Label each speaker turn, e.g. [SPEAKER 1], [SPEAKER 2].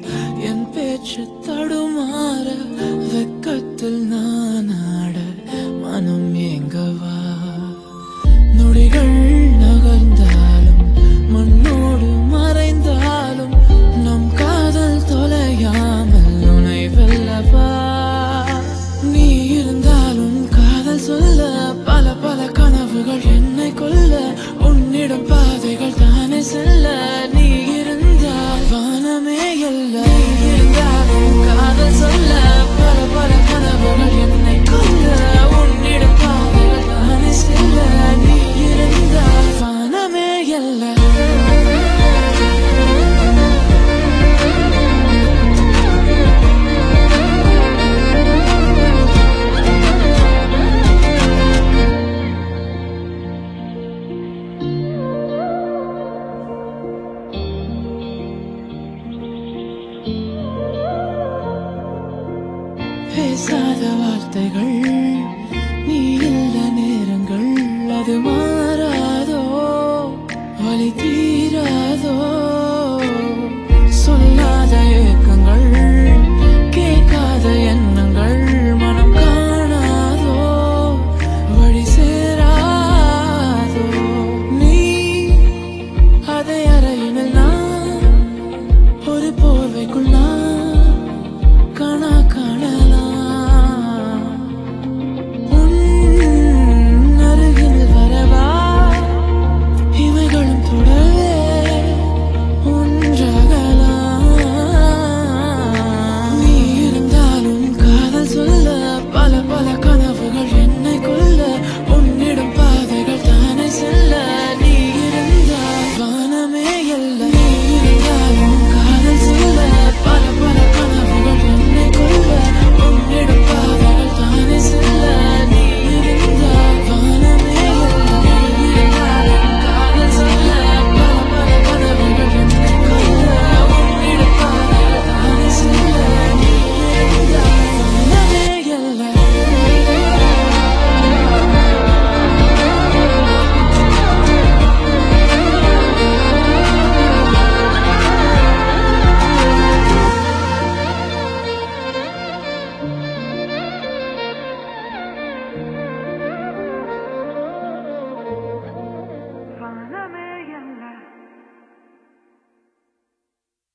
[SPEAKER 1] என் பேச்சு தடுமாற வெக்கத்தில் நான் ஆட மனம் ஏங்கவா நொடிகள் நகர்ந்தாலும் மண்ணோடு மறைந்தாலும் நம் காதல் தொலையாமல் உனை வெல்லவா நீ இருந்தாலும் காதல் சொல்ல பல பல கனவுகள் என்னை கொல்ல உன்னிடம் பாதைகள் தானே செல்ல நீ இருந்தால் வானமே அல்ல நீ இருந்தாலும் காதல் சொல்ல பல பல கனவுகள் என்னை கொல்ல உன்னிடம் பாதைகள் தானே செல்ல நீ இருந்தால் வானமே அல்ல பேசாத வார்த்தைகள் நீ இல்ல நேரங்கள் அது